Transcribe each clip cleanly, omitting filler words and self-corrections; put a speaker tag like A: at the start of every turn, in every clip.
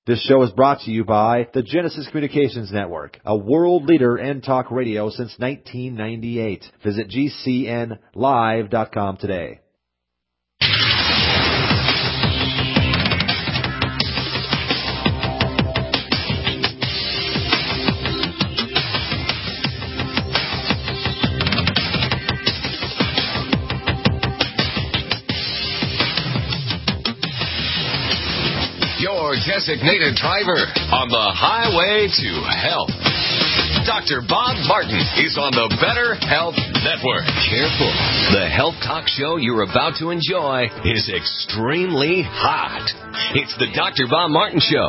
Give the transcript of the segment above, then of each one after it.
A: This show is brought to you by the Genesis Communications Network, a world leader in talk radio since 1998. Visit GCNlive.com today.
B: Designated driver on the highway to health. Dr. Bob Martin is on the Better Health Network. Careful. The health talk show you're about to enjoy is extremely hot. It's the Dr. Bob Martin Show.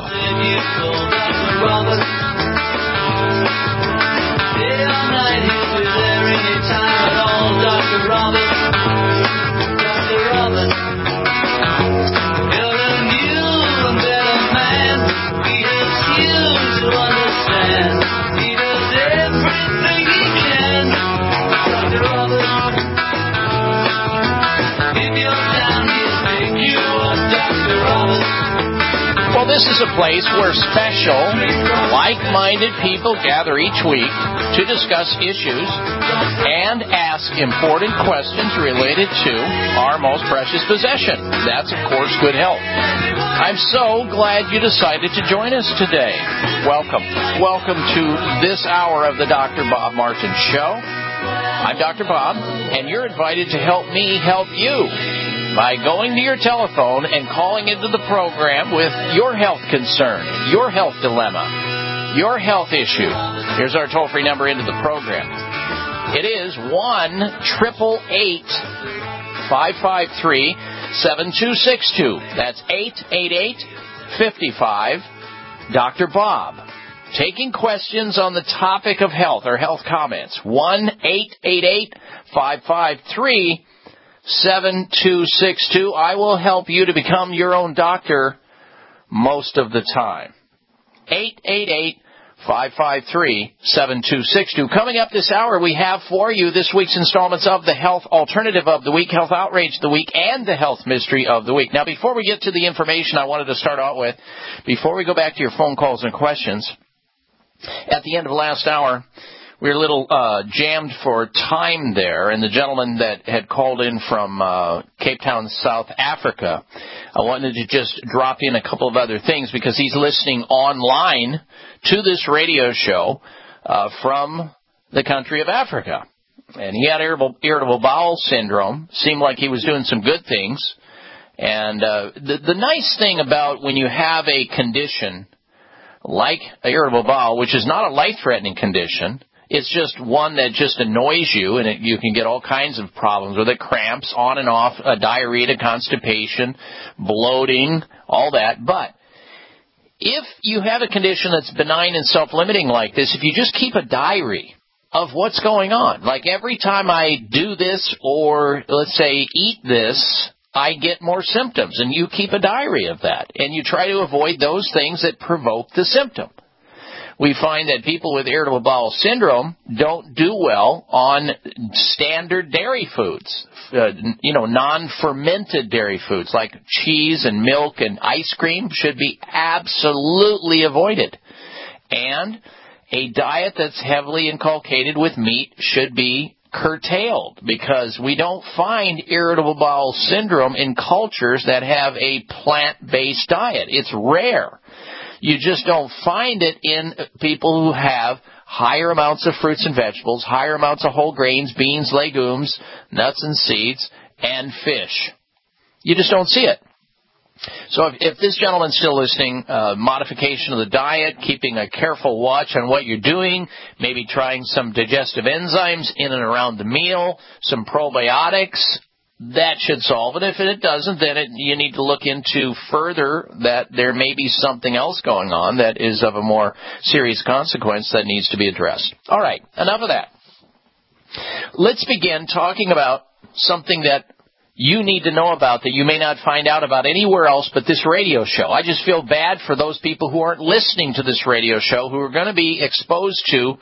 C: Well, this is a place where special, like-minded people gather each week to discuss issues and ask important questions related to our most precious possession. That's, of course, good health. I'm so glad you decided to join us today. Welcome. Welcome to this hour of the Dr. Bob Martin Show. I'm Dr. Bob, and you're invited to help me help you by going to your telephone and calling into the program with your health concern, your health dilemma, your health issue. Here's our toll-free number into the program. It is 1-888-553-7262. That's 888-55-Dr. Bob. Taking questions on the topic of health or health comments. 1-888-553-7262. I will help you to become your own doctor most of the time. 888-553-7262. Coming up this hour, we have for you this week's installments of the Health Alternative of the Week, Health Outrage of the Week, and the Health Mystery of the Week. Now, before we get to the information I wanted to start out with, before we go back to your phone calls and questions, at the end of last hour, we were a little jammed for time there, and the gentleman that had called in from Cape Town, South Africa, I wanted to just drop in a couple of other things because he's listening online to this radio show from the country of Africa. And he had irritable bowel syndrome. Seemed like he was doing some good things. And the nice thing about when you have a condition like irritable bowel, which is not a life-threatening condition, it's just one that just annoys you, and you can get all kinds of problems with it, cramps, on and off, diarrhea, constipation, bloating, all that. But if you have a condition that's benign and self-limiting like this, if you just keep a diary of what's going on, like every time I do this or, let's say, eat this, I get more symptoms, and you keep a diary of that, and you try to avoid those things that provoke the symptom. We find that people with irritable bowel syndrome don't do well on standard dairy foods, non-fermented dairy foods like cheese and milk and ice cream should be absolutely avoided. And a diet that's heavily inculcated with meat should be curtailed because we don't find irritable bowel syndrome in cultures that have a plant-based diet. It's rare. You just don't find it in people who have higher amounts of fruits and vegetables, higher amounts of whole grains, beans, legumes, nuts and seeds, and fish. You just don't see it. So if this gentleman's still listening, modification of the diet, keeping a careful watch on what you're doing, maybe trying some digestive enzymes in and around the meal, some probiotics, that should solve it. If it doesn't, then you need to look into further that there may be something else going on that is of a more serious consequence that needs to be addressed. All right, enough of that. Let's begin talking about something that you need to know about that you may not find out about anywhere else but this radio show. I just feel bad for those people who aren't listening to this radio show who are going to be exposed to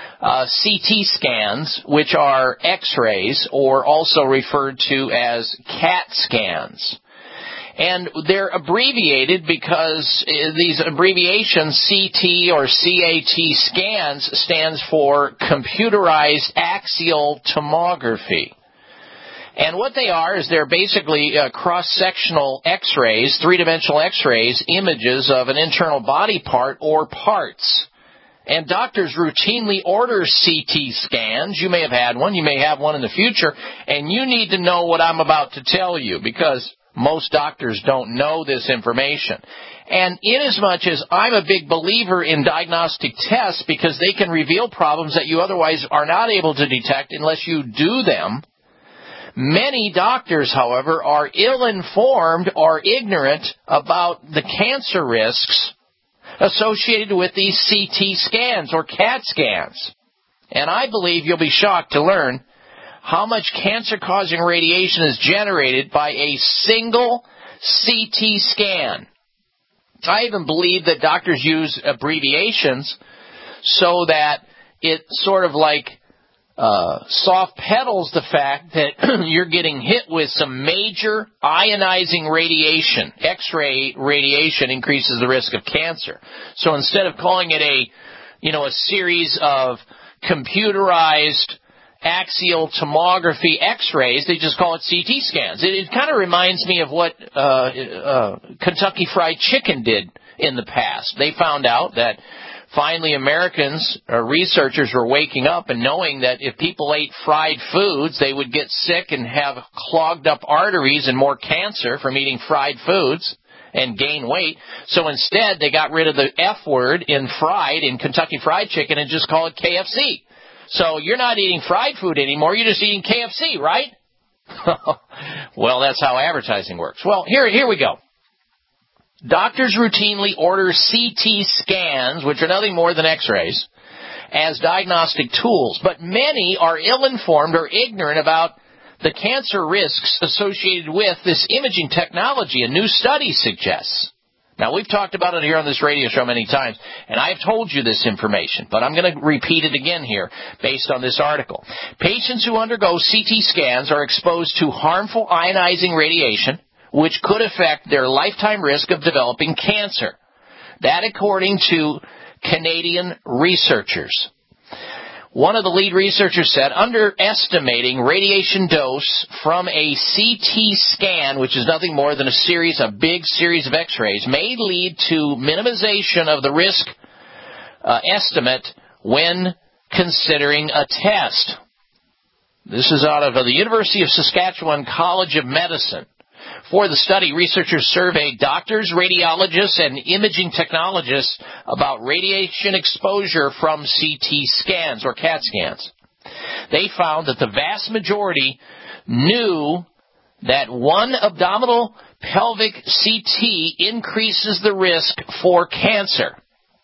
C: CT scans, which are X-rays, or also referred to as CAT scans. And they're abbreviated because these abbreviations, CT or CAT scans, stands for computerized axial tomography. And what they are is they're basically cross-sectional X-rays, three-dimensional X-rays, images of an internal body part or parts. And doctors routinely order CT scans. You may have had one. You may have one in the future. And you need to know what I'm about to tell you because most doctors don't know this information. And inasmuch as I'm a big believer in diagnostic tests because they can reveal problems that you otherwise are not able to detect unless you do them, many doctors, however, are ill-informed or ignorant about the cancer risks associated with these CT scans or CAT scans. And I believe you'll be shocked to learn how much cancer-causing radiation is generated by a single CT scan. I even believe that doctors use abbreviations so that it sort of like soft pedals the fact that you're getting hit with some major ionizing radiation. X-ray radiation increases the risk of cancer. So instead of calling it a series of computerized axial tomography X-rays, they just call it CT scans. It kind of reminds me of what Kentucky Fried Chicken did in the past. They found out that finally, Americans, researchers were waking up and knowing that if people ate fried foods, they would get sick and have clogged up arteries and more cancer from eating fried foods and gain weight. So instead, they got rid of the F word in fried in Kentucky Fried Chicken and just call it KFC. So you're not eating fried food anymore. You're just eating KFC, right? Well, that's how advertising works. Well, here we go. Doctors routinely order CT scans, which are nothing more than X-rays, as diagnostic tools, but many are ill-informed or ignorant about the cancer risks associated with this imaging technology, a new study suggests. Now, we've talked about it here on this radio show many times, and I've told you this information, but I'm going to repeat it again here based on this article. Patients who undergo CT scans are exposed to harmful ionizing radiation, which could affect their lifetime risk of developing cancer. That according to Canadian researchers. One of the lead researchers said, underestimating radiation dose from a CT scan, which is nothing more than a big series of X-rays, may lead to minimization of the risk estimate when considering a test. This is out of the University of Saskatchewan College of Medicine. For the study, researchers surveyed doctors, radiologists, and imaging technologists about radiation exposure from CT scans or CAT scans. They found that the vast majority knew that one abdominal pelvic CT increases the risk for cancer.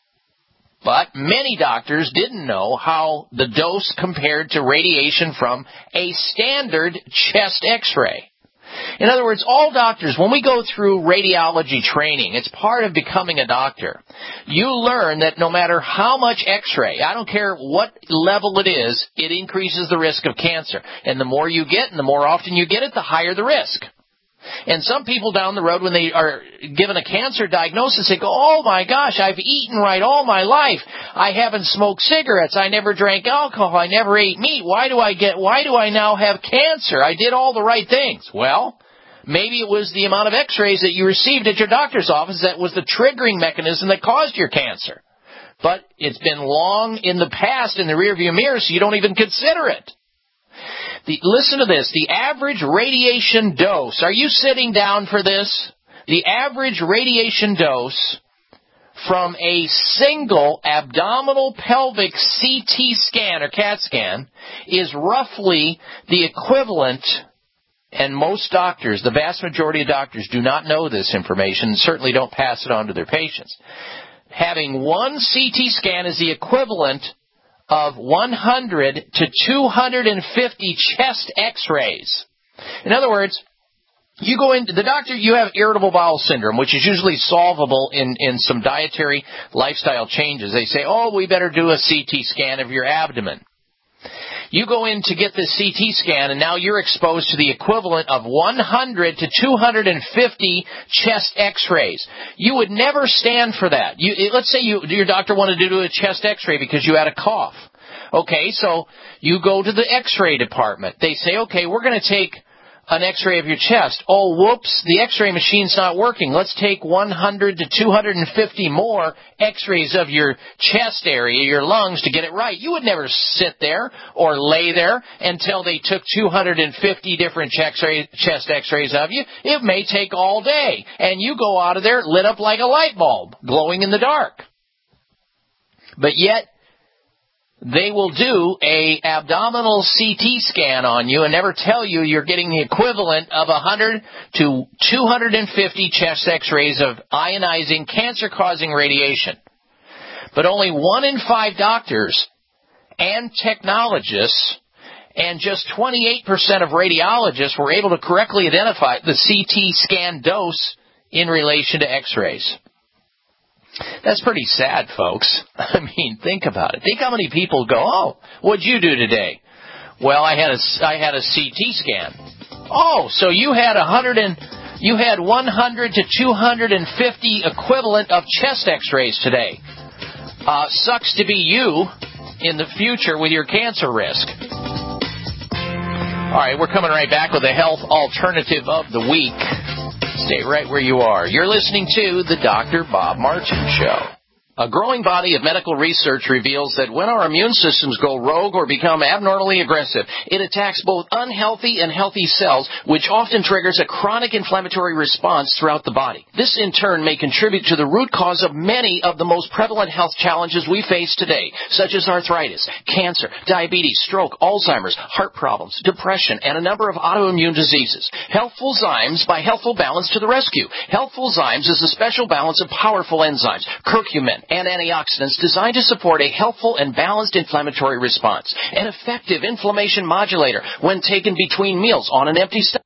C: But many doctors didn't know how the dose compared to radiation from a standard chest X-ray. In other words, all doctors, when we go through radiology training, it's part of becoming a doctor. You learn that no matter how much X-ray, I don't care what level it is, it increases the risk of cancer. And the more you get and the more often you get it, the higher the risk. And some people down the road, when they are given a cancer diagnosis, they go, oh my gosh, I've eaten right all my life. I haven't smoked cigarettes. I never drank alcohol. I never ate meat. Why do I now have cancer? I did all the right things. Well, maybe it was the amount of X-rays that you received at your doctor's office that was the triggering mechanism that caused your cancer. But it's been long in the past in the rearview mirror, so you don't even consider it. Listen to this. The average radiation dose. Are you sitting down for this? The average radiation dose from a single abdominal pelvic CT scan or CAT scan is roughly the equivalent, and most doctors, the vast majority of doctors, do not know this information and certainly don't pass it on to their patients. Having one CT scan is the equivalent of 100 to 250 chest X-rays. In other words, you go into the doctor, you have irritable bowel syndrome, which is usually solvable in some dietary lifestyle changes. They say, oh, we better do a CT scan of your abdomen. You go in to get this CT scan, and now you're exposed to the equivalent of 100 to 250 chest x-rays. You would never stand for that. Let's say your doctor wanted to do a chest x-ray because you had a cough. Okay, so you go to the x-ray department. They say, okay, we're going to take an x-ray of your chest. Oh, whoops, the x-ray machine's not working. Let's take 100 to 250 more x-rays of your chest area, your lungs, to get it right. You would never sit there or lay there until they took 250 different chest x-rays of you. It may take all day, and you go out of there lit up like a light bulb, glowing in the dark. But yet, they will do a abdominal CT scan on you and never tell you you're getting the equivalent of 100 to 250 chest x-rays of ionizing, cancer-causing radiation. But only 1 in 5 doctors and technologists and just 28% of radiologists were able to correctly identify the CT scan dose in relation to x-rays. That's pretty sad, folks. I mean, think about it. Think how many people go, oh, what'd you do today? Well, I had a CT scan. Oh, so you had 100 to 250 equivalent of chest x-rays today. Sucks to be you in the future with your cancer risk. All right, we're coming right back with the health alternative of the week. Stay right where you are. You're listening to the Dr. Bob Martin Show. A growing body of medical research reveals that when our immune systems go rogue or become abnormally aggressive, it attacks both unhealthy and healthy cells, which often triggers a chronic inflammatory response throughout the body. This, in turn, may contribute to the root cause of many of the most prevalent health challenges we face today, such as arthritis, cancer, diabetes, stroke, Alzheimer's, heart problems, depression, and a number of autoimmune diseases. Healthful Zymes by Healthful Balance to the rescue. Healthful Zymes is a special balance of powerful enzymes, curcumin, and antioxidants designed to support a healthful and balanced inflammatory response. An effective inflammation modulator when taken between meals on an empty stomach.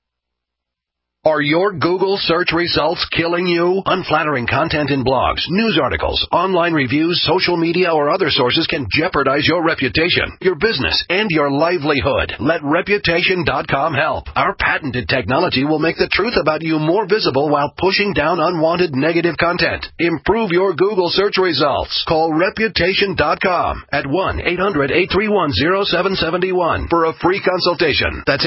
D: Are your Google search results killing you? Unflattering content in blogs, news articles, online reviews, social media, or other sources can jeopardize your reputation, your business, and your livelihood. Let Reputation.com help. Our patented technology will make the truth about you more visible while pushing down unwanted negative content. Improve your Google search results. Call Reputation.com at 1-800-831-0771 for a free consultation. That's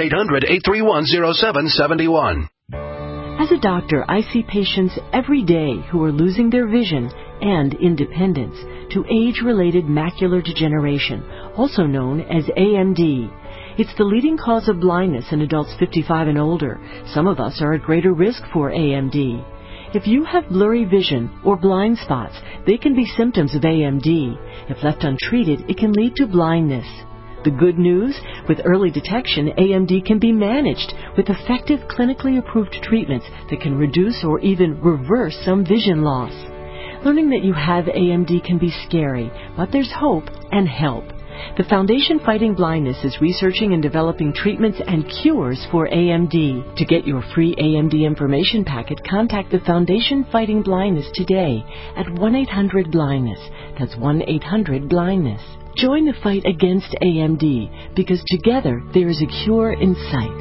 D: 800-831-0771.
E: As a doctor, I see patients every day who are losing their vision and independence to age-related macular degeneration, also known as AMD. It's the leading cause of blindness in adults 55 and older. Some of us are at greater risk for AMD. If you have blurry vision or blind spots, they can be symptoms of AMD. If left untreated, it can lead to blindness. The good news, with early detection, AMD can be managed with effective clinically approved treatments that can reduce or even reverse some vision loss. Learning that you have AMD can be scary, but there's hope and help. The Foundation Fighting Blindness is researching and developing treatments and cures for AMD. To get your free AMD information packet, contact the Foundation Fighting Blindness today at 1-800-BLINDNESS. That's 1-800-BLINDNESS. Join the fight against AMD, because together there is a cure in sight.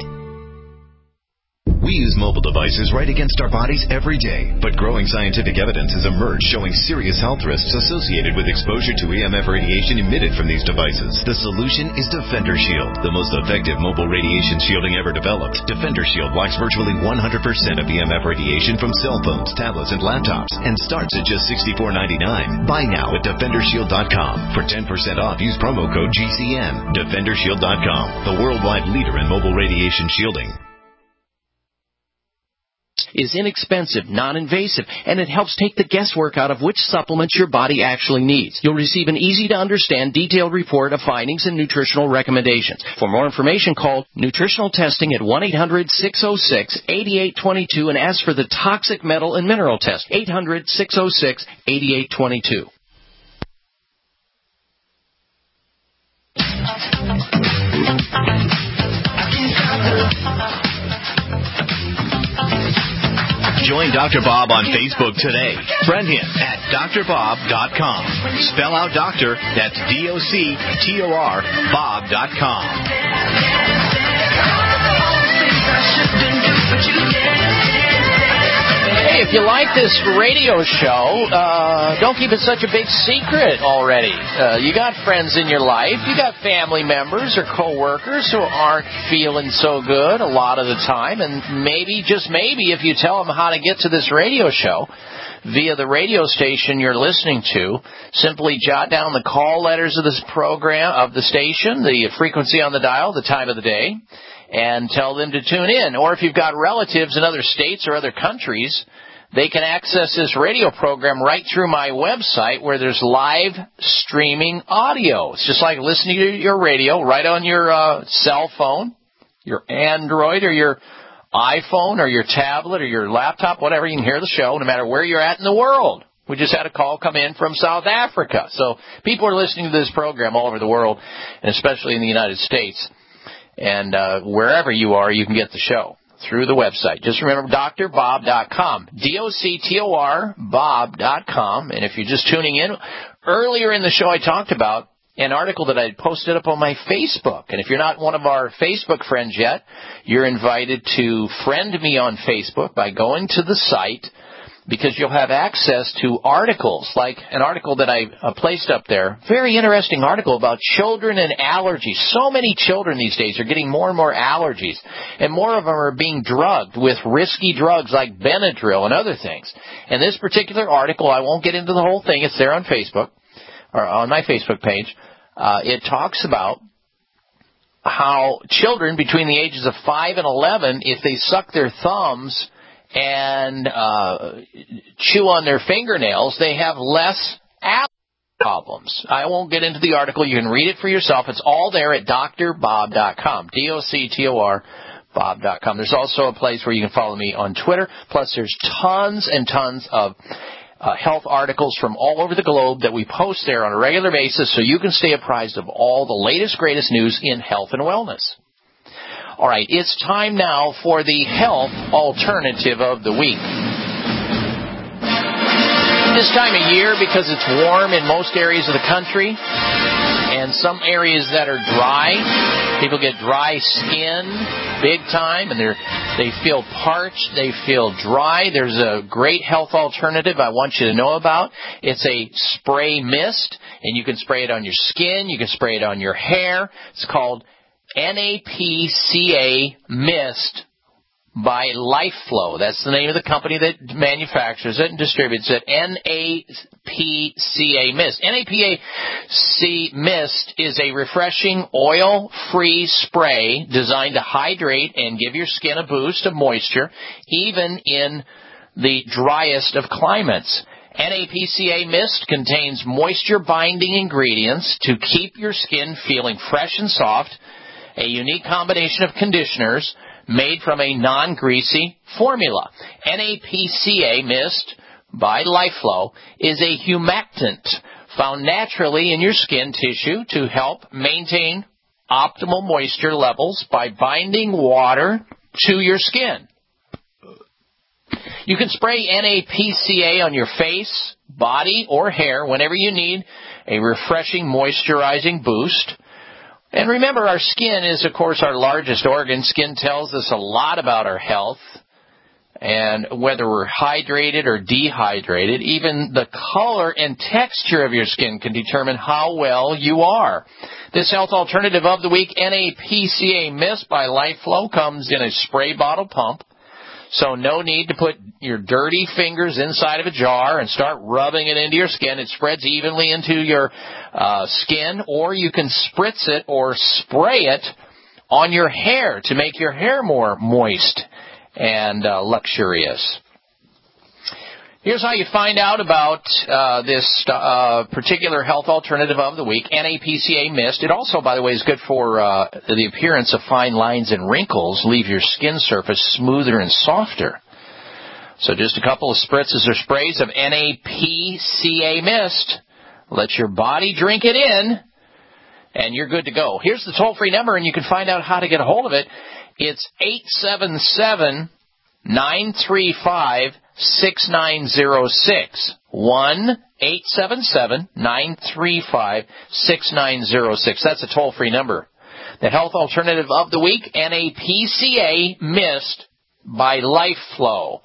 B: We use mobile devices right against our bodies every day, but growing scientific evidence has emerged showing serious health risks associated with exposure to EMF radiation emitted from these devices. The solution is Defender Shield, the most effective mobile radiation shielding ever developed. Defender Shield blocks virtually 100% of EMF radiation from cell phones, tablets, and laptops, and starts at just $64.99. Buy now at DefenderShield.com. For 10% off, use promo code GCN. DefenderShield.com, the worldwide leader in mobile radiation shielding.
C: Is inexpensive, non-invasive, and it helps take the guesswork out of which supplements your body actually needs. You'll receive an easy-to-understand, detailed report of findings and nutritional recommendations. For more information, call Nutritional Testing at 1-800-606-8822 and ask for the Toxic Metal and Mineral Test, 800-606-8822.
B: Join Dr. Bob on Facebook today. Friend him at drbob.com. Spell out doctor, that's DOCTOR, Bob.com.
C: Hey, if you like this radio show, don't keep it such a big secret already. You got friends in your life, you got family members or coworkers who aren't feeling so good a lot of the time, and maybe, just maybe, if you tell them how to get to this radio show via the radio station you're listening to, simply jot down the call letters of this program, of the station, the frequency on the dial, the time of the day, and tell them to tune in. Or if you've got relatives in other states or other countries, they can access this radio program right through my website where there's live streaming audio. It's just like listening to your radio right on your cell phone, your Android or your iPhone or your tablet or your laptop, whatever. You can hear the show no matter where you're at in the world. We just had a call come in from South Africa. So people are listening to this program all over the world, and especially in the United States. And wherever you are, you can get the show through the website. Just remember drbob.com, DOCTOR, Bob.com. And if you're just tuning in, earlier in the show I talked about an article that I posted up on my Facebook. And if you're not one of our Facebook friends yet, you're invited to friend me on Facebook by going to the site, because you'll have access to articles, like an article that I placed up there. Very interesting article about children and allergies. So many children these days are getting more and more allergies, and more of them are being drugged with risky drugs like Benadryl and other things. And this particular article, I won't get into the whole thing. It's there on Facebook, or on my Facebook page. It talks about how children between the ages of 5 and 11, if they suck their thumbs and chew on their fingernails, they have less allergy problems. I won't get into the article. You can read it for yourself. It's all there at drbob.com, DOCTOR, Bob.com. There's also a place where you can follow me on Twitter. Plus, there's tons and tons of health articles from all over the globe that we post there on a regular basis, so you can stay apprised of all the latest, greatest news in health and wellness. All right, it's time now for the health alternative of the week. This time of year, because it's warm in most areas of the country, and some areas that are dry, people get dry skin big time, and they feel parched, they feel dry. There's a great health alternative I want you to know about. It's a spray mist, and you can spray it on your skin, you can spray it on your hair. It's called NAPCA Mist by LifeFlow. That's the name of the company that manufactures it and distributes it. NAPCA Mist. NAPCA Mist is a refreshing oil-free spray designed to hydrate and give your skin a boost of moisture, even in the driest of climates. NAPCA Mist contains moisture-binding ingredients to keep your skin feeling fresh and soft, a unique combination of conditioners made from a non-greasy formula. NAPCA Mist by LifeFlow is a humectant found naturally in your skin tissue to help maintain optimal moisture levels by binding water to your skin. You can spray NAPCA on your face, body, or hair whenever you need a refreshing moisturizing boost. And remember, our skin is, of course, our largest organ. Skin tells us a lot about our health and whether we're hydrated or dehydrated. Even the color and texture of your skin can determine how well you are. This health alternative of the week, NAPCA Mist by LifeFlow, comes in a spray bottle pump. So no need to put your dirty fingers inside of a jar and start rubbing it into your skin. It spreads evenly into your skin, or you can spritz it or spray it on your hair to make your hair more moist and luxurious. Here's how you find out about this particular health alternative of the week, NAPCA Mist. It also, by the way, is good for the appearance of fine lines and wrinkles, leave your skin surface smoother and softer. So just a couple of spritzes or sprays of NAPCA Mist. Let your body drink it in, and you're good to go. Here's the toll-free number, and you can find out how to get a hold of it. It's 877 1-877-935-6906. 1-877-935-6906. That's a toll-free number. The Health Alternative of the Week, NAPCA missed by LifeFlow.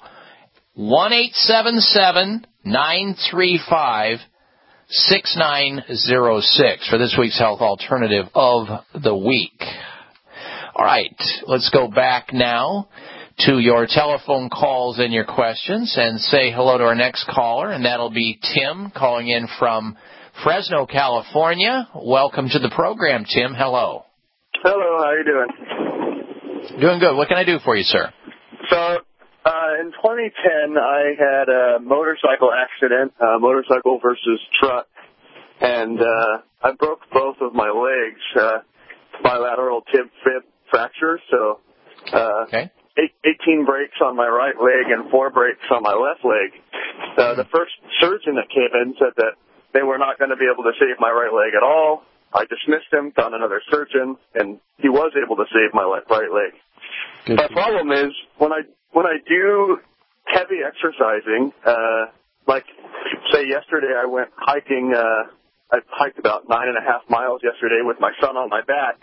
C: 1-877-935-6906 for this week's Health Alternative of the Week. All right, let's go back now to your telephone calls and your questions and say hello to our next caller, and that'll be Tim calling in from Fresno, California. Welcome to the program, Tim. Hello.
F: Hello, how are you doing?
C: Doing good. What can I do for you, sir?
F: So, in 2010, I had a motorcycle accident, motorcycle versus truck, and I broke both of my legs, bilateral tib-fib fracture, so
C: okay.
F: 18 breaks on my right leg and 4 breaks on my left leg. The first surgeon that came in said that they were not going to be able to save my right leg at all. I dismissed him, found another surgeon, and he was able to save my right leg.
C: Good.
F: My problem is when I do heavy exercising, like say yesterday I went hiking. I hiked about 9.5 miles yesterday with my son on my back.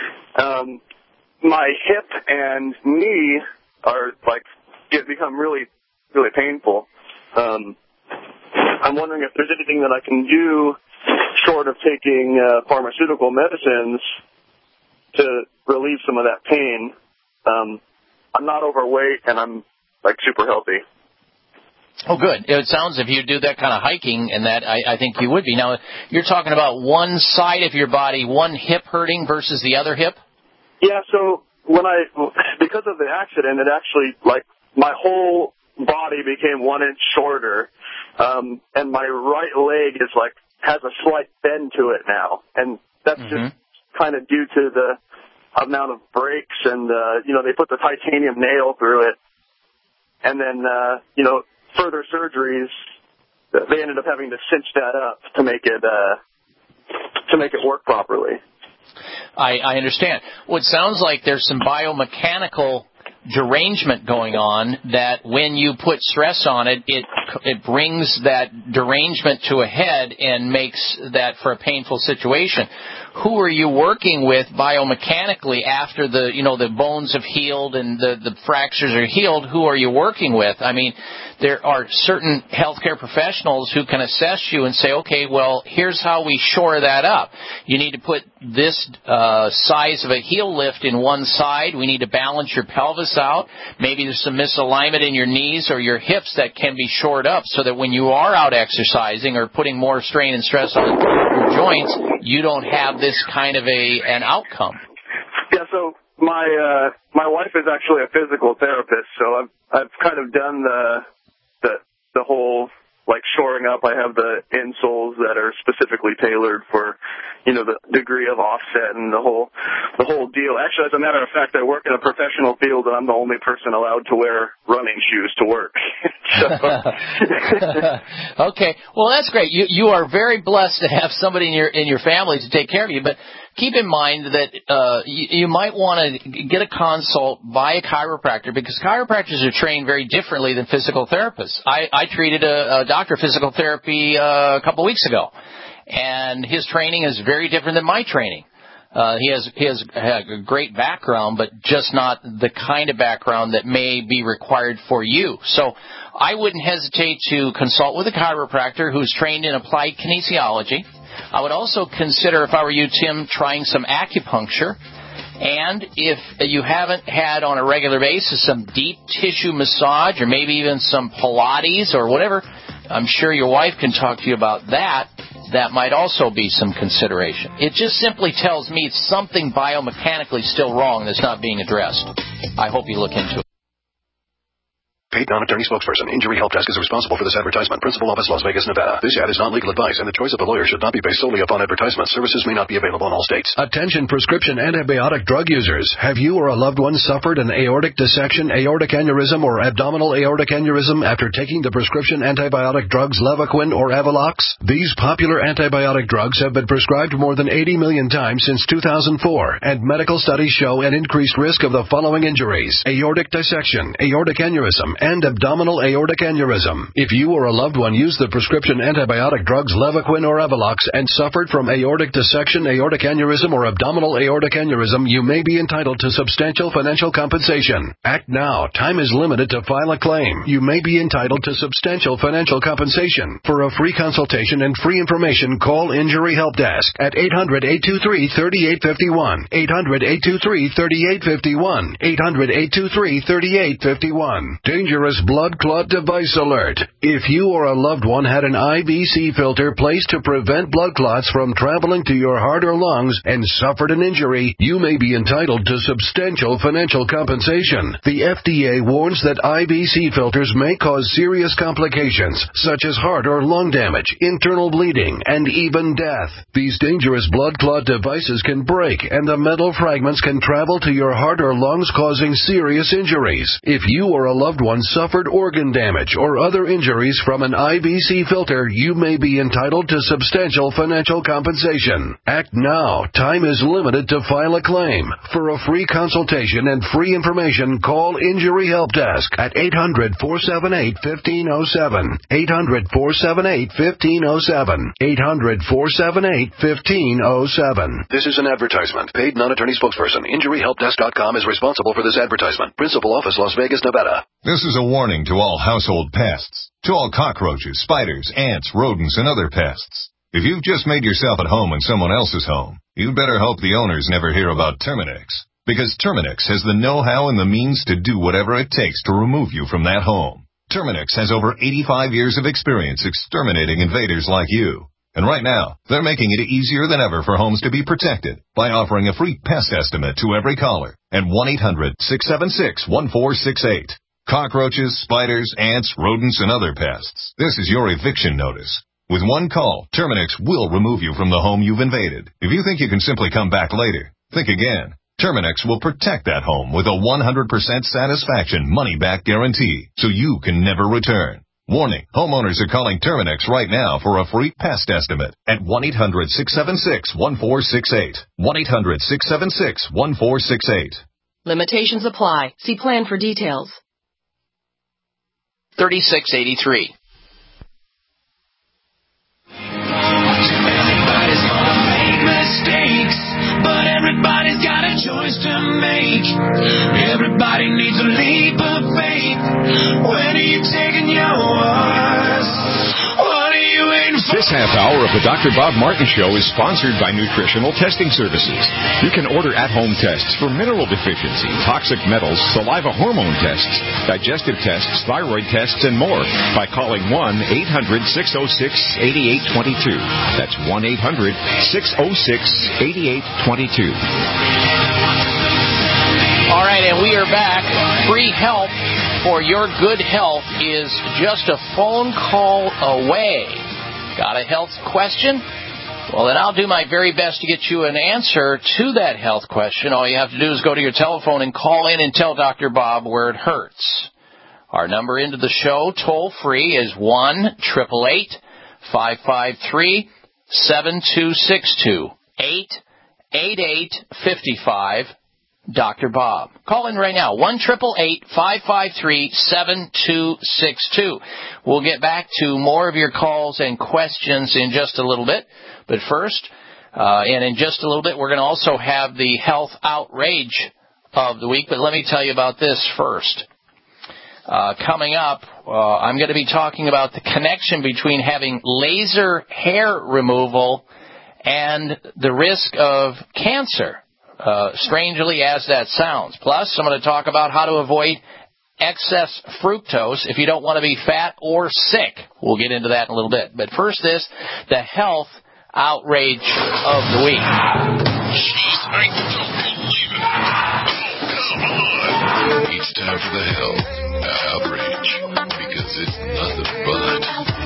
F: My hip and knee are become really, really painful. I'm wondering if there's anything that I can do short of taking pharmaceutical medicines to relieve some of that pain. I'm not overweight, and I'm, super healthy.
C: Oh, good. It sounds if you do that kind of hiking, and that I think you would be. Now, you're talking about one side of your body, one hip hurting versus the other hip?
F: Yeah, so because of the accident, it actually, my whole body became 1 inch shorter, and my right leg is, has a slight bend to it now, and that's just kind of due to the amount of breaks, and, they put the titanium nail through it, and then, further surgeries, they ended up having to cinch that up to make it work properly.
C: I understand. Well, it sounds like there's some biomechanical derangement going on that when you put stress on it, it brings that derangement to a head and makes that for a painful situation. Who are you working with biomechanically after the bones have healed and the fractures are healed? Who are you working with? I mean, there are certain healthcare professionals who can assess you and say, okay, well, here's how we shore that up. You need to put this size of a heel lift in one side. We need to balance your pelvis out. Maybe there's some misalignment in your knees or your hips that can be shored up so that when you are out exercising or putting more strain and stress on your joints, you don't have this kind of an outcome.
F: Yeah, so my wife is actually a physical therapist, so I've kind of done the whole shoring up. I have the insoles that are specifically tailored for the degree of offset and the whole deal. Actually, as a matter of fact, I work in a professional field and I'm the only person allowed to wear running shoes to work.
C: Okay, well that's great. You are very blessed to have somebody in your family to take care of you, but keep in mind that you might want to get a consult by a chiropractor because chiropractors are trained very differently than physical therapists. I treated a doctor of physical therapy a couple of weeks ago, and his training is very different than my training. He has a great background, but just not the kind of background that may be required for you. So I wouldn't hesitate to consult with a chiropractor who's trained in applied kinesiology. I would also consider, if I were you, Tim, trying some acupuncture. And if you haven't had on a regular basis some deep tissue massage or maybe even some Pilates or whatever, I'm sure your wife can talk to you about that. That might also be some consideration. It just simply tells me it's something biomechanically still wrong that's not being addressed. I hope you look into it.
D: Paid non-attorney spokesperson. Injury Help Desk is responsible for this advertisement. Principal office, Las Vegas, Nevada. This ad is not legal advice, and the choice of the lawyer should not be based solely upon advertisement. Services may not be available in all states. Attention prescription antibiotic drug users. Have you or a loved one suffered an aortic dissection, aortic aneurysm, or abdominal aortic aneurysm after taking the prescription antibiotic drugs Levaquin or Avelox? These popular antibiotic drugs have been prescribed more than 80 million times since 2004, and medical studies show an increased risk of the following injuries: aortic dissection, aortic aneurysm, and abdominal aortic aneurysm. If you or a loved one used the prescription antibiotic drugs Levaquin or Avelox and suffered from aortic dissection, aortic aneurysm, or abdominal aortic aneurysm, you may be entitled to substantial financial compensation. Act now. Time is limited to file a claim. You may be entitled to substantial financial compensation. For a free consultation and free information, call Injury Help Desk at 800-823-3851. 800-823-3851. 800-823-3851. Dangerous blood clot device alert. If you or a loved one had an IVC filter placed to prevent blood clots from traveling to your heart or lungs and suffered an injury, you may be entitled to substantial financial compensation. The FDA warns that IVC filters may cause serious complications, such as heart or lung damage, internal bleeding, and even death. These dangerous blood clot devices can break, and the metal fragments can travel to your heart or lungs, causing serious injuries. If you or a loved one suffered organ damage or other injuries from an IVC filter, you may be entitled to substantial financial compensation. Act now. Time is limited to file a claim. For a free consultation and free information, call Injury Help Desk at 800-478-1507. 800-478-1507. 800-478-1507. This is an advertisement. Paid non-attorney spokesperson. InjuryHelpDesk.com is responsible for this advertisement. Principal office, Las Vegas, Nevada.
G: This is a warning to all household pests. To all cockroaches, spiders, ants, rodents, and other pests. If you've just made yourself at home in someone else's home, you'd better hope the owners never hear about Terminix. Because Terminix has the know-how and the means to do whatever it takes to remove you from that home. Terminix has over 85 years of experience exterminating invaders like you. And right now, they're making it easier than ever for homes to be protected by offering a free pest estimate to every caller at 1-800-676-1468. Cockroaches, spiders, ants, rodents, and other pests. This is your eviction notice. With one call, Terminix will remove you from the home you've invaded. If you think you can simply come back later, think again. Terminix will protect that home with a 100% satisfaction money-back guarantee, so you can never return. Warning, homeowners are calling Terminix right now for a free pest estimate at 1-800-676-1468. 1-800-676-1468.
H: Limitations apply. See plan for details.
C: 3683.
I: Everybody's gonna make mistakes, but everybody's got a choice to make. Everybody needs a leap of faith. When are you taking yours? What are you waiting for?
J: This half hour of the Dr. Bob Martin Show is sponsored by Nutritional Testing Services. You can order at-home tests for mineral deficiency, toxic metals, saliva hormone tests, digestive tests, thyroid tests, and more by calling 1-800-606-8822. That's 1-800-606-8822.
C: All right, and we are back. Free help for your good health is just a phone call away. Got a health question? Well, then I'll do my very best to get you an answer to that health question. All you have to do is go to your telephone and call in and tell Dr. Bob where it hurts. Our number into the show, toll free, is 1-888-553-7262. 888-55 Dr. Bob. Call in right now, 1-888-553-7262. We'll get back to more of your calls and questions in just a little bit. But first, and in just a little bit, we're going to also have the health outrage of the week. But let me tell you about this first. Coming up, I'm going to be talking about the connection between having laser hair removal and the risk of cancer. Strangely as that sounds. Plus, I'm going to talk about how to avoid excess fructose if you don't want to be fat or sick. We'll get into that in a little bit. But first the health outrage of the week.
I: Jeez, I don't believe it.
K: It's time for the health outrage, because it's nothing but.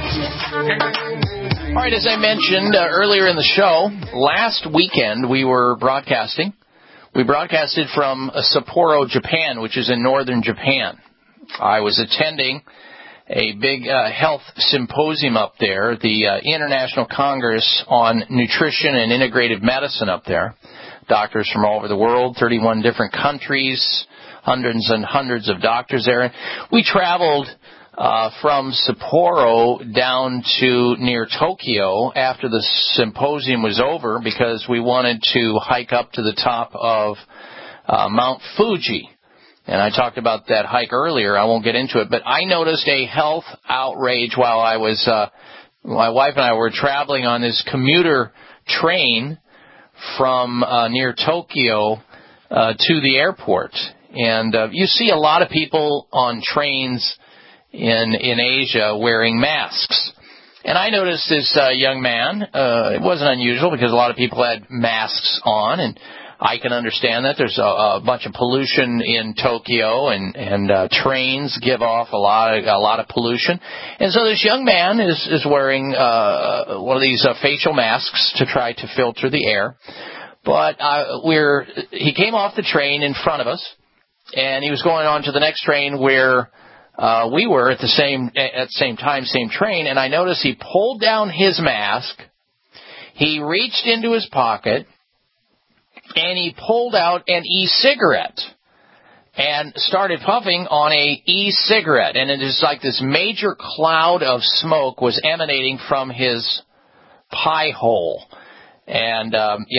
C: All right, as I mentioned earlier in the show, last weekend we were broadcasting. We broadcasted from Sapporo, Japan, which is in northern Japan. I was attending a big health symposium up there, the International Congress on Nutrition and Integrative Medicine up there. Doctors from all over the world, 31 different countries, hundreds and hundreds of doctors there. We traveled from Sapporo down to near Tokyo after the symposium was over because we wanted to hike up to the top of Mount Fuji. And I talked about that hike earlier. I won't get into it, but I noticed a health outrage while I was, my wife and I were traveling on this commuter train from near Tokyo to the airport. And you see a lot of people on trains in Asia wearing masks. And I noticed this young man, it wasn't unusual because a lot of people had masks on, and I can understand that. There's a bunch of pollution in Tokyo, and trains give off a lot of pollution. And so this young man is wearing one of these facial masks to try to filter the air. But he came off the train in front of us, and he was going on to the next train where we were at the same time, same train, and I noticed he pulled down his mask, he reached into his pocket, and he pulled out an e-cigarette and started puffing on a e-cigarette, and it is like this major cloud of smoke was emanating from his pie hole. And,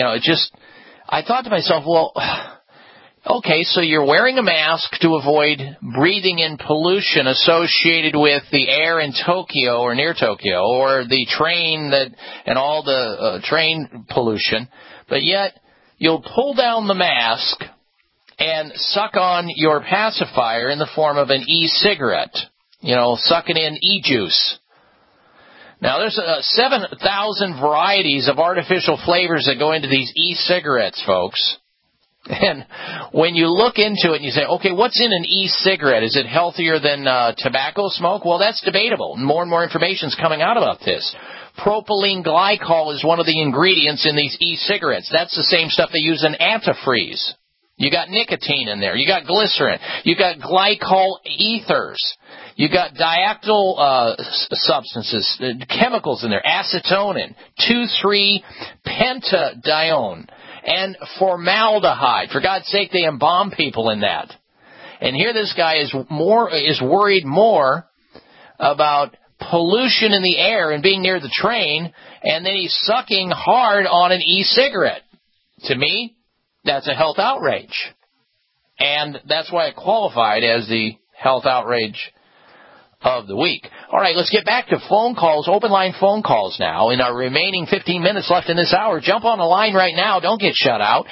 C: I thought to myself, well, okay, so you're wearing a mask to avoid breathing in pollution associated with the air in Tokyo or near Tokyo or the train and all the train pollution, but yet you'll pull down the mask and suck on your pacifier in the form of an e-cigarette, sucking in e-juice. Now, there's 7,000 varieties of artificial flavors that go into these e-cigarettes, folks. And when you look into it and you say, okay, what's in an e-cigarette? Is it healthier than tobacco smoke? Well, that's debatable. More and more information is coming out about this. Propylene glycol is one of the ingredients in these e-cigarettes. That's the same stuff they use in antifreeze. You got nicotine in there. You got glycerin. You got glycol ethers. You got diactyl substances, chemicals in there, acetone, 2,3-pentadione, and formaldehyde. For God's sake, they embalm people in that. And here this guy is worried more about pollution in the air and being near the train, and then he's sucking hard on an e-cigarette. To me, that's a health outrage. And that's why it qualified as the health outrage of the week. All right, let's get back to phone calls, open line phone calls now. In our remaining 15 minutes left in this hour, jump on the line right now. Don't get shut out.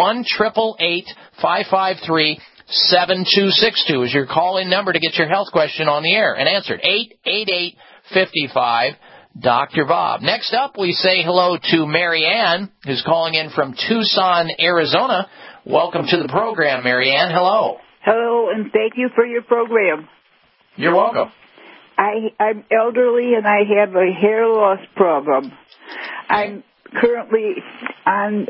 C: 1-888-553-7262 is your call-in number to get your health question on the air and answered. 888-55 Dr. Bob. Next up, we say hello to Mary Ann, who's calling in from Tucson, Arizona. Welcome to the program, Mary Ann. Hello.
L: Hello, and thank you for your program.
C: You're welcome.
L: I'm elderly, and I have a hair loss problem. I'm currently on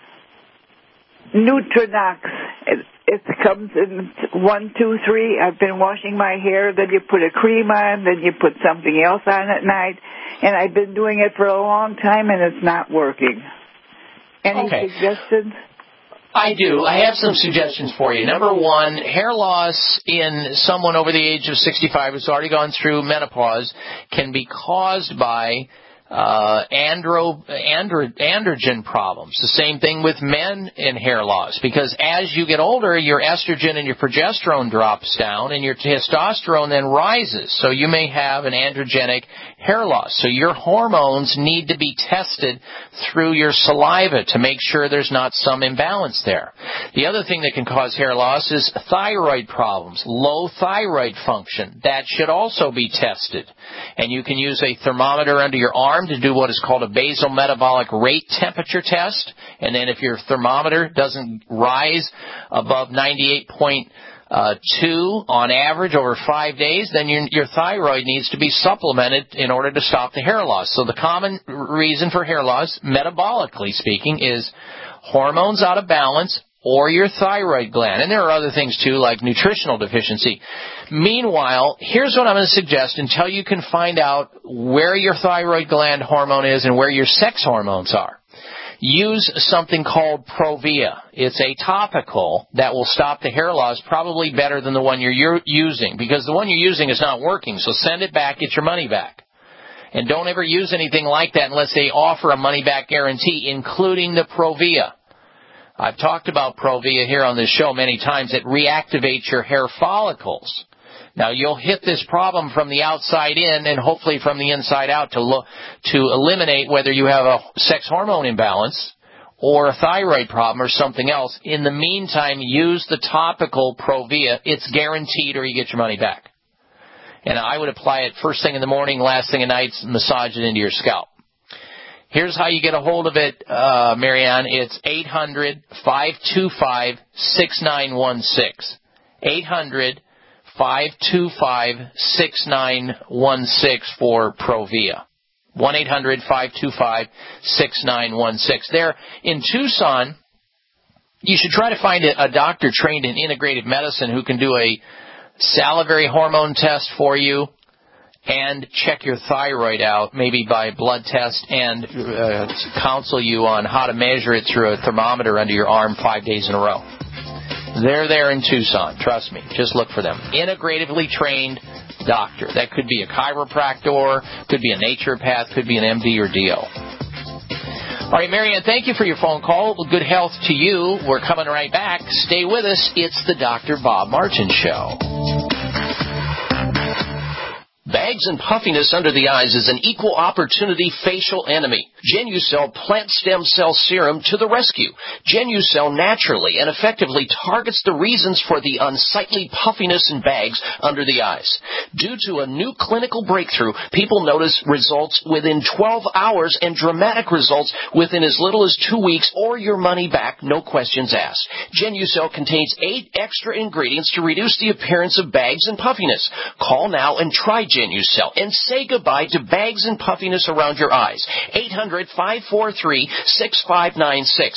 L: Nutrinox. It comes in 1, 2, 3. I've been washing my hair. Then you put a cream on. Then you put something else on at night. And I've been doing it for a long time, and it's not working. Any suggestions?
C: I do. I have some suggestions for you. Number one, hair loss in someone over the age of 65 who's already gone through menopause can be caused by androgen problems. The same thing with men in hair loss, because as you get older, your estrogen and your progesterone drops down and your testosterone then rises. So you may have an androgenic hair loss. So your hormones need to be tested through your saliva to make sure there's not some imbalance there. The other thing that can cause hair loss is thyroid problems, low thyroid function. That should also be tested. And you can use a thermometer under your arm arm to do what is called a basal metabolic rate temperature test. And then if your thermometer doesn't rise above 98.2 on average over 5 days, then your thyroid needs to be supplemented in order to stop the hair loss. So the common reason for hair loss, metabolically speaking, is hormones out of balance or your thyroid gland. And there are other things, too, like nutritional deficiency. Meanwhile, here's what I'm going to suggest until you can find out where your thyroid gland hormone is and where your sex hormones are. Use something called Provia. It's a topical that will stop the hair loss probably better than the one you're using, because the one you're using is not working. So send it back, get your money back. And don't ever use anything like that unless they offer a money-back guarantee, including the Provia. I've talked about Provia here on this show many times. It reactivates your hair follicles. Now, you'll hit this problem from the outside in and hopefully from the inside out to eliminate whether you have a sex hormone imbalance or a thyroid problem or something else. In the meantime, use the topical Provia. It's guaranteed, or you get your money back. And I would apply it first thing in the morning, last thing at night, massage it into your scalp. Here's how you get a hold of it, Marianne. It's 800-525-6916. 800-525-6916 for Provia. 1-800-525-6916. There in Tucson, you should try to find a doctor trained in integrative medicine who can do a salivary hormone test for you and check your thyroid out, maybe by blood test, and counsel you on how to measure it through a thermometer under your arm 5 days in a row. They're there in Tucson. Trust me. Just look for them. Integratively trained doctor. That could be a chiropractor, could be a naturopath, could be an MD or DO. All right, Marianne, thank you for your phone call. Well, good health to you. We're coming right back. Stay with us. It's the Dr. Bob Martin Show.
M: Bags and puffiness under the eyes is an equal opportunity facial enemy. Genucell Plant Stem Cell Serum to the rescue. Genucell naturally and effectively targets the reasons for the unsightly puffiness and bags under the eyes. Due to a new clinical breakthrough, people notice results within 12 hours and dramatic results within as little as 2 weeks, or your money back, no questions asked. Genucell contains 8 extra ingredients to reduce the appearance of bags and puffiness. Call now and try Genucell and say goodbye to bags and puffiness around your eyes. 800-543-6596.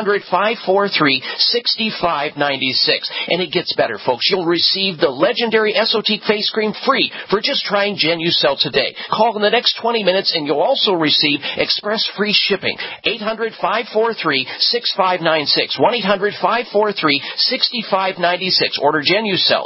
M: 800-543-6596. And it gets better, folks. You'll receive the legendary Esotique face cream free for just trying Genucell today. Call in the next 20 minutes and you'll also receive express free shipping. 800-543-6596. 1-800-543-6596. Order Genucell.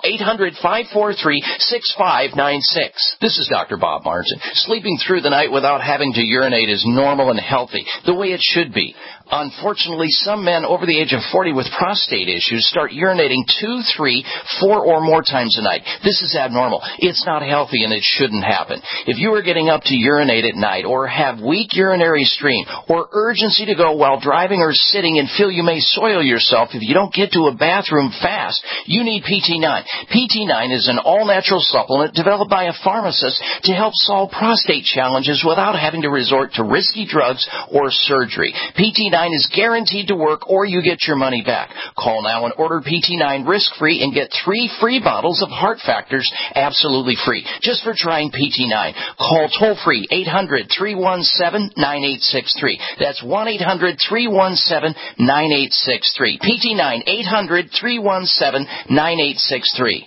M: 800-543-6596. This is Dr. Bob Martin. Sleeping through the night without having to urinate is normal and healthy, the way it should be. Unfortunately, some men over the age of 40 with prostate issues start urinating 2, 3, 4 or more times a night. This is abnormal. It's not healthy and it shouldn't happen. If you are getting up to urinate at night or have weak urinary stream or urgency to go while driving or sitting and feel you may soil yourself if you don't get to a bathroom fast, you need PT9. PT9 is an all-natural supplement developed by a pharmacist to help solve prostate challenges without having to resort to risky drugs or surgery. PT9 is guaranteed to work or you get your money back. Call now and order PT9 risk-free and get 3 free bottles of Heart Factors absolutely free just for trying PT9. Call toll-free 800-317-9863. That's 1-800-317-9863. PT9 800-317-9863.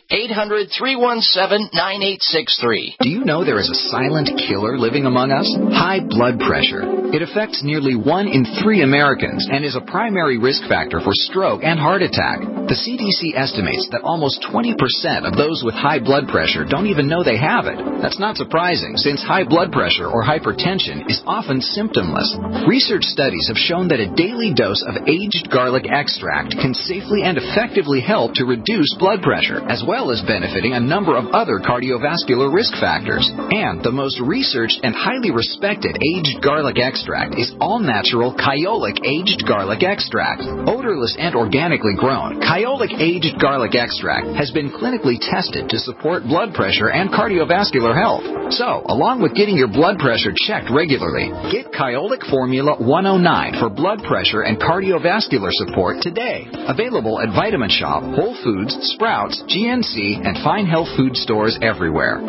M: 800-317-9863.
N: Do you know there is a silent killer living among us? High blood pressure. It affects nearly 1 in 3 Americans and is a primary risk factor for stroke and heart attack. The CDC estimates that almost 20% of those with high blood pressure don't even know they have it. That's not surprising, since high blood pressure or hypertension is often symptomless. Research studies have shown that a daily dose of aged garlic extract can safely and effectively help to reduce blood pressure, as well as benefiting a number of other cardiovascular risk factors. And the most researched and highly respected aged garlic extract is all-natural Kyolic aged garlic extract. Odorless and organically grown, Kyolic Aged Garlic Extract has been clinically tested to support blood pressure and cardiovascular health. So, along with getting your blood pressure checked regularly, get Kyolic Formula 109 for blood pressure and cardiovascular support today. Available at Vitamin Shop, Whole Foods, Sprouts, GNC, and fine health food stores everywhere.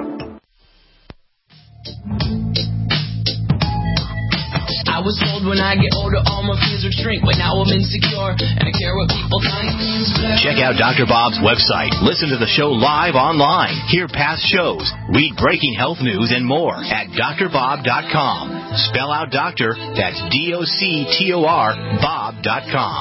I: I was told when I get older all my fears would shrink, but now I'm insecure and I care what people think.
O: Check out Dr. Bob's website. Listen to the show live online. Hear past shows. Read breaking health news and more at drbob.com. Spell out doctor, that's DOCTOR, Bob.com.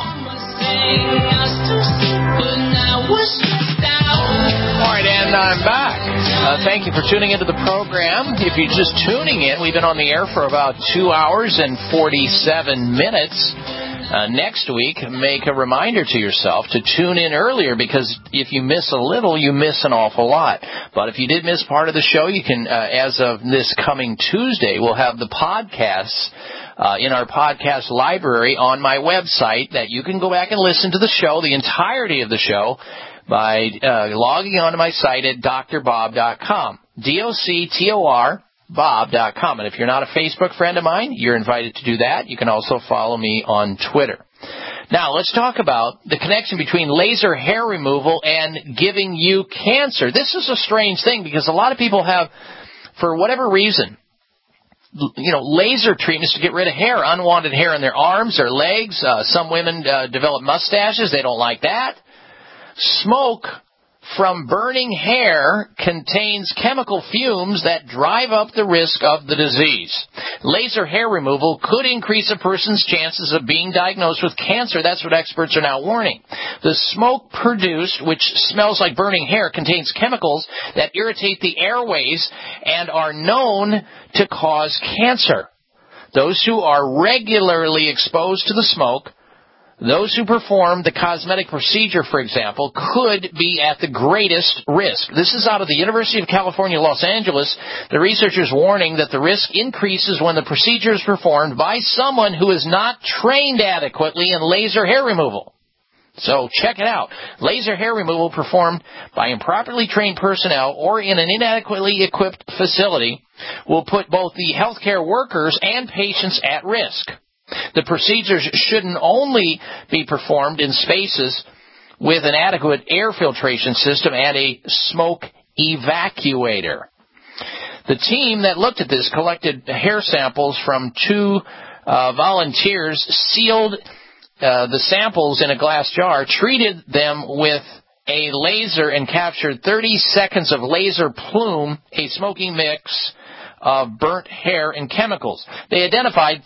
C: All right, and I'm back. Thank you for tuning into the program. If you're just tuning in, we've been on the air for about 2 hours and 47 minutes. Next week, make a reminder to yourself to tune in earlier, because if you miss a little, you miss an awful lot. But if you did miss part of the show, you can, as of this coming Tuesday, we'll have the podcasts in our podcast library on my website that you can go back and listen to the show, the entirety of the show, by logging onto my site at drbob.com, DOCTOR, Bob.com. And if you're not a Facebook friend of mine, you're invited to do that. You can also follow me on Twitter. Now, let's talk about the connection between laser hair removal and giving you cancer. This is a strange thing because a lot of people have, for whatever reason, laser treatments to get rid of hair, unwanted hair in their arms or legs. Some women develop mustaches. They don't like that. Smoke from burning hair contains chemical fumes that drive up the risk of the disease. Laser hair removal could increase a person's chances of being diagnosed with cancer. That's what experts are now warning. The smoke produced, which smells like burning hair, contains chemicals that irritate the airways and are known to cause cancer. Those who are regularly exposed to the smoke, those who perform the cosmetic procedure, for example, could be at the greatest risk. This is out of the University of California, Los Angeles. The researchers warning that the risk increases when the procedure is performed by someone who is not trained adequately in laser hair removal. So check it out. Laser hair removal performed by improperly trained personnel or in an inadequately equipped facility will put both the healthcare workers and patients at risk. The procedures shouldn't only be performed in spaces with an adequate air filtration system and a smoke evacuator. The team that looked at this collected hair samples from 2 volunteers, sealed the samples in a glass jar, treated them with a laser, and captured 30 seconds of laser plume, a smoking mix of burnt hair and chemicals. They identified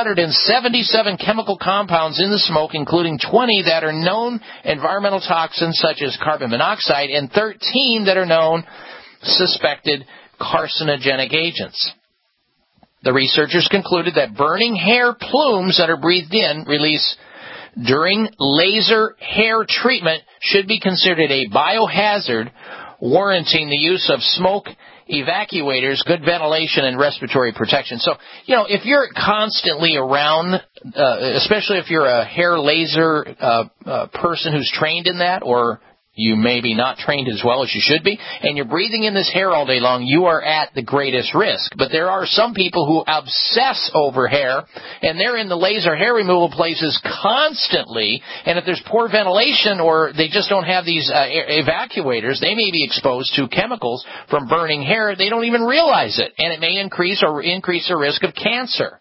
C: 377 chemical compounds in the smoke, including 20 that are known environmental toxins such as carbon monoxide and 13 that are known suspected carcinogenic agents. The researchers concluded that burning hair plumes that are breathed in release during laser hair treatment should be considered a biohazard, warranting the use of smoke evacuators, good ventilation, and respiratory protection. So, if you're constantly around, especially if you're a hair laser person who's trained in that, or you may be not trained as well as you should be, and you're breathing in this hair all day long, you are at the greatest risk. But there are some people who obsess over hair, and they're in the laser hair removal places constantly, and if there's poor ventilation or they just don't have these evacuators, they may be exposed to chemicals from burning hair. They don't even realize it, and it may increase the risk of cancer.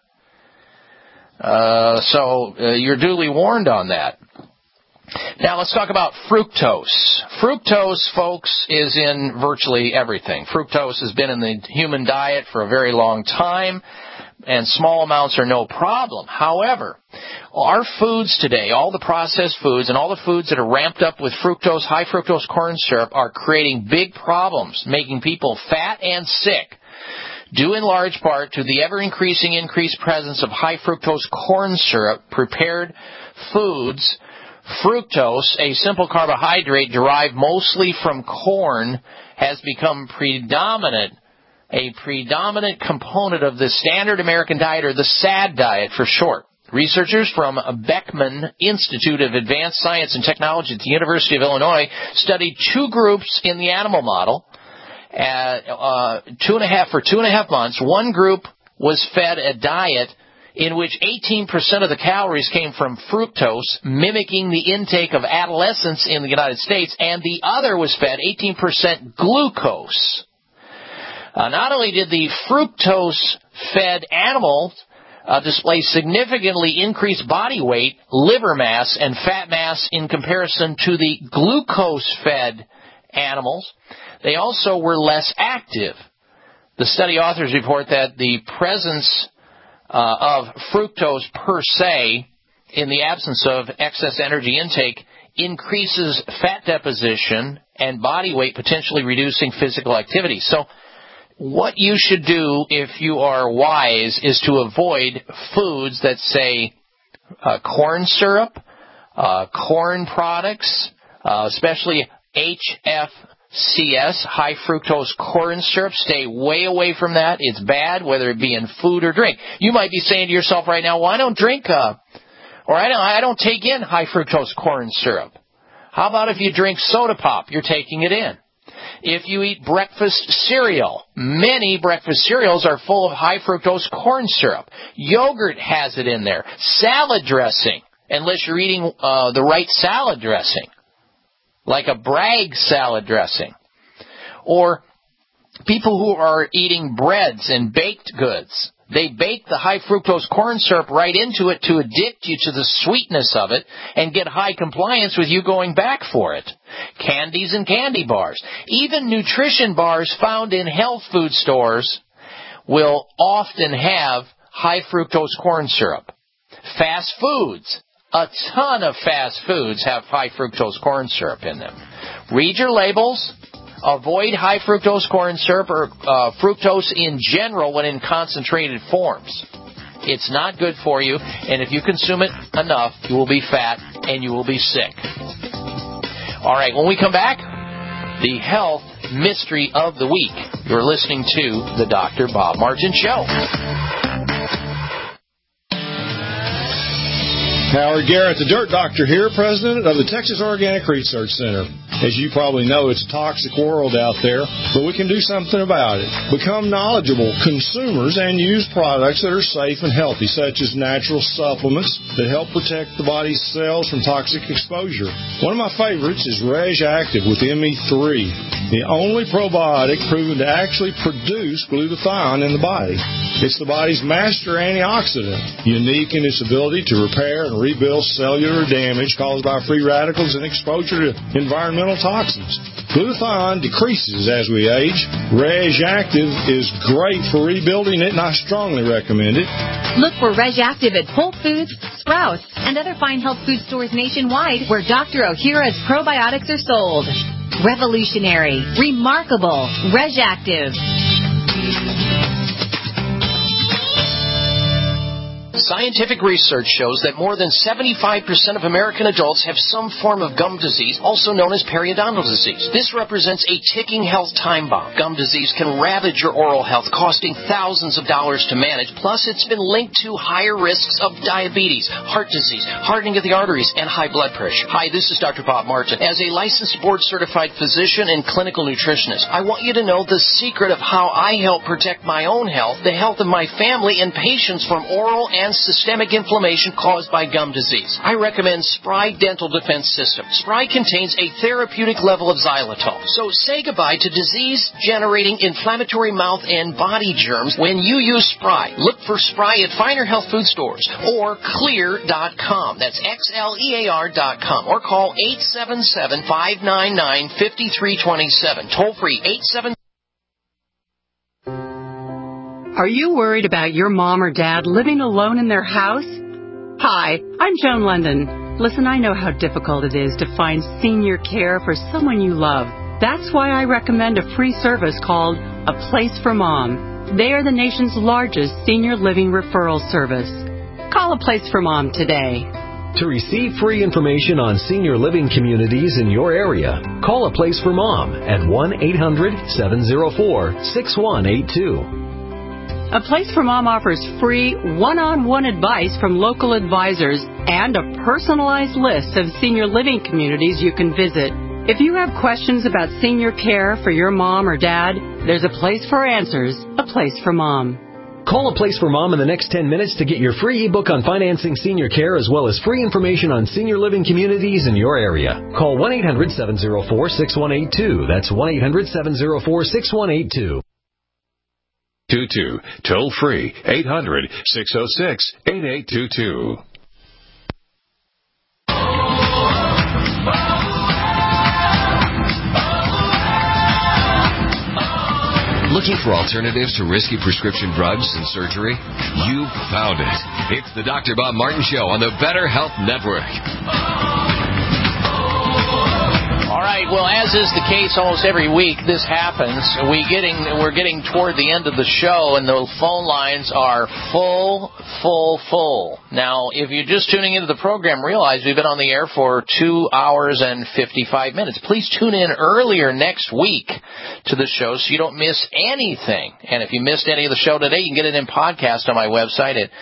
C: So you're duly warned on that. Now let's talk about fructose. Fructose, folks, is in virtually everything. Fructose has been in the human diet for a very long time, and small amounts are no problem. However, our foods today, all the processed foods and all the foods that are ramped up with fructose, high fructose corn syrup, are creating big problems, making people fat and sick, due in large part to the increased presence of high fructose corn syrup. Prepared foods, fructose, a simple carbohydrate derived mostly from corn, has become a predominant component of the standard American diet, or the SAD diet for short. Researchers from Beckman Institute of Advanced Science and Technology at the University of Illinois studied two groups in the animal model for 2.5 months. One group was fed a diet in which 18% of the calories came from fructose, mimicking the intake of adolescents in the United States, and the other was fed 18% glucose. Not only did the fructose-fed animals display significantly increased body weight, liver mass, and fat mass in comparison to the glucose-fed animals, they also were less active. The study authors report that the presence of fructose per se in the absence of excess energy intake increases fat deposition and body weight, potentially reducing physical activity. So what you should do if you are wise is to avoid foods that say corn syrup, corn products, especially HFCS, high fructose corn syrup. Stay way away from that. It's bad, whether it be in food or drink. You might be saying to yourself right now, well, I don't drink, or I don't take in high fructose corn syrup. How about if you drink soda pop? You're taking it in. If you eat breakfast cereal, many breakfast cereals are full of high fructose corn syrup. Yogurt has it in there. Salad dressing, unless you're eating the right salad dressing, like a Bragg salad dressing. Or people who are eating breads and baked goods, they bake the high fructose corn syrup right into it to addict you to the sweetness of it and get high compliance with you going back for it. Candies and candy bars. Even nutrition bars found in health food stores will often have high fructose corn syrup. Fast foods. A ton of fast foods have high fructose corn syrup in them. Read your labels. Avoid high fructose corn syrup or fructose in general when in concentrated forms. It's not good for you, and if you consume it enough, you will be fat and you will be sick. All right, when we come back, the health mystery of the week. You're listening to the Dr. Bob Martin Show.
P: Howard Garrett, the Dirt Doctor here, president of the Texas Organic Research Center. As you probably know, it's a toxic world out there, but we can do something about it. Become knowledgeable consumers and use products that are safe and healthy, such as natural supplements that help protect the body's cells from toxic exposure. One of my favorites is Reg Active with ME3, the only probiotic proven to actually produce glutathione in the body. It's the body's master antioxidant, unique in its ability to repair and rebuild cellular damage caused by free radicals and exposure to environmental toxins. Glutathione decreases as we age. Reg Active is great for rebuilding it, and I strongly recommend it.
Q: Look for Reg Active at Whole Foods, Sprouts, and other fine health food stores nationwide where Dr. Ohhira's probiotics are sold. Revolutionary, remarkable, Reg Active.
C: Scientific research shows that more than 75% of American adults have some form of gum disease, also known as periodontal disease. This represents a ticking health time bomb. Gum disease can ravage your oral health, costing thousands of dollars to manage. Plus, it's been linked to higher risks of diabetes, heart disease, hardening of the arteries, and high blood pressure. Hi, this is Dr. Bob Martin. As a licensed board-certified physician and clinical nutritionist, I want you to know the secret of how I help protect my own health, the health of my family, and patients from oral and systemic inflammation caused by gum disease. I recommend Spry Dental Defense System. Spry contains a therapeutic level of xylitol. So say goodbye to disease-generating inflammatory mouth and body germs when you use Spry. Look for Spry at finer health food stores or Xlear.com. That's Xlear.com. Or call 877-599-5327. Toll free 877.
R: Are you worried about your mom or dad living alone in their house? Hi, I'm Joan London. Listen, I know how difficult it is to find senior care for someone you love. That's why I recommend a free service called A Place for Mom. They are the nation's largest senior living referral service. Call A Place for Mom today.
S: To receive free information on senior living communities in your area, call A Place for Mom at 1-800-704-6182.
R: A Place for Mom offers free one-on-one advice from local advisors and a personalized list of senior living communities you can visit. If you have questions about senior care for your mom or dad, there's a place for answers, A Place for Mom.
S: Call A Place for Mom in the next 10 minutes to get your free ebook on financing senior care as well as free information on senior living communities in your area. Call 1-800-704-6182. That's 1-800-704-6182.
J: 22, toll free, 800-606-8822.
B: Looking for alternatives to risky prescription drugs and surgery? You found it. It's the Dr. Bob Martin Show on the Better Health Network.
C: All right, well, as is the case almost every week, this happens. We're getting toward the end of the show, and the phone lines are full. Now, if you're just tuning into the program, realize we've been on the air for 2 hours and 55 minutes. Please tune in earlier next week to the show so you don't miss anything. And if you missed any of the show today, you can get it in podcast on my website at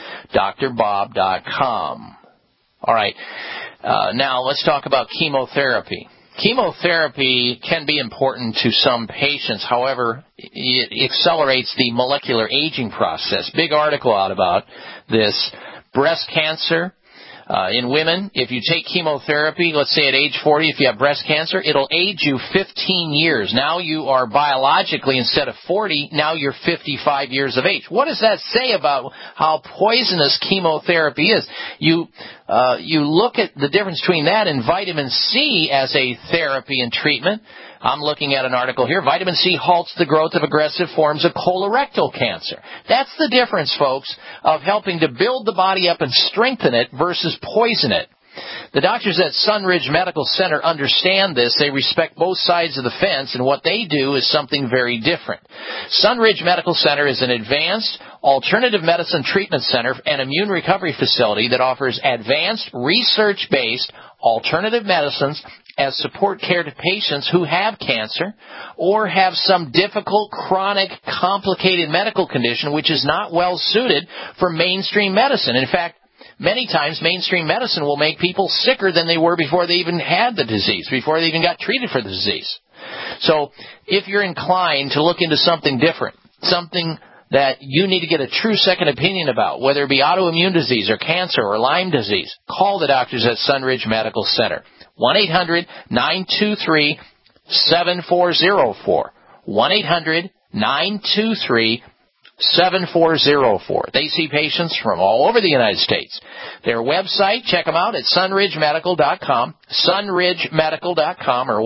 C: drbob.com. All right, now let's talk about chemotherapy. Chemotherapy can be important to some patients. However, it accelerates the molecular aging process. Big article out about this. Breast cancer in women, if you take chemotherapy, let's say at age 40, if you have breast cancer, it'll age you 15 years. Now you are biologically, instead of 40, now you're 55 years of age. What does that say about how poisonous chemotherapy is? You look at the difference between that and vitamin C as a therapy and treatment. I'm looking at an article here. Vitamin C halts the growth of aggressive forms of colorectal cancer. That's the difference, folks, of helping to build the body up and strengthen it versus poison it. The doctors at Sunridge Medical Center understand this. They respect both sides of the fence, and what they do is something very different. Sunridge Medical Center is an advanced alternative medicine treatment center and immune recovery facility that offers advanced research-based alternative medicines as support care to patients who have cancer or have some difficult, chronic, complicated medical condition which is not well suited for mainstream medicine. In fact, many times mainstream medicine will make people sicker than they were before they even had the disease, before they even got treated for the disease. So if you're inclined to look into something different, something that you need to get a true second opinion about, whether it be autoimmune disease or cancer or Lyme disease, call the doctors at Sunridge Medical Center. 1-800-923-7404. 1-800-923-7404. They see patients from all over the United States. Their website, check them out at sunridgemedical.com, sunridgemedical.com, or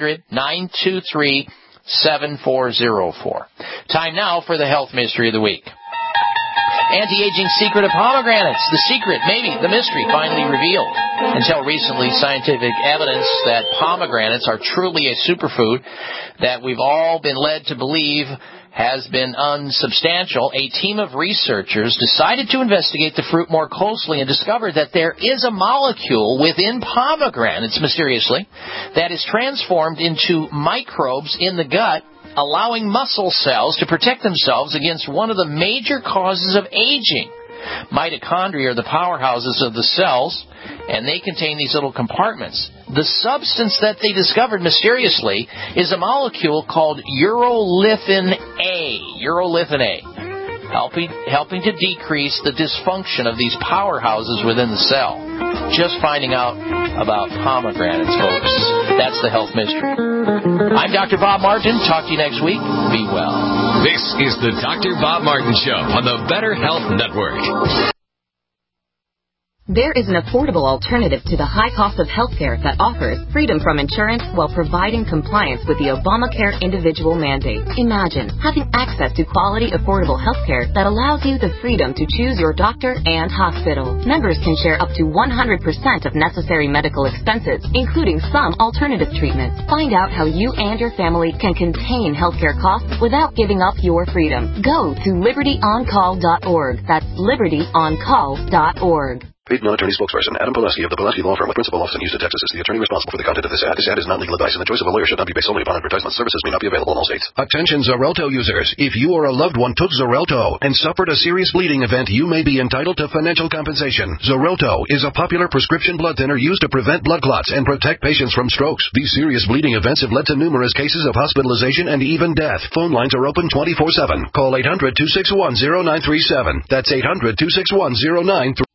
C: 1-800-923-7404. Time now for the health mystery of the week. Anti-aging secret of pomegranates. The secret, maybe, the mystery, finally revealed. Until recently, scientific evidence that pomegranates are truly a superfood that we've all been led to believe has been unsubstantial. A team of researchers decided to investigate the fruit more closely and discovered that there is a molecule within pomegranates, mysteriously, that is transformed into microbes in the gut, allowing muscle cells to protect themselves against one of the major causes of aging. Mitochondria are the powerhouses of the cells, and they contain these little compartments. The substance that they discovered mysteriously is a molecule called urolithin A. Urolithin A, helping to decrease the dysfunction of these powerhouses within the cell. Just finding out about pomegranates, folks. That's the health mystery. I'm Dr. Bob Martin. Talk to you next week. Be well.
B: This is the Dr. Bob Martin Show on the Better Health Network.
H: There is an affordable alternative to the high cost of health care that offers freedom from insurance while providing compliance with the Obamacare individual mandate. Imagine having access to quality, affordable health care that allows you the freedom to choose your doctor and hospital. Members can share up to 100% of necessary medical expenses, including some alternative treatments. Find out how you and your family can contain healthcare costs without giving up your freedom. Go to libertyoncall.org. That's libertyoncall.org.
D: Paid non-attorney spokesperson Adam Pileski of the Pileski Law Firm with principal office in Houston, Texas is the attorney responsible for the content of this ad. This ad is not legal advice, and the choice of a lawyer should not be based solely upon advertisement. Services may not be available in all states. Attention Xarelto users. If you or a loved one took Xarelto and suffered a serious bleeding event, you may be entitled to financial compensation. Xarelto is a popular prescription blood thinner used to prevent blood clots and protect patients from strokes. These serious bleeding events have led to numerous cases of hospitalization and even death. Phone lines are open 24/7. Call 800-261-0937. That's 800-261-0937.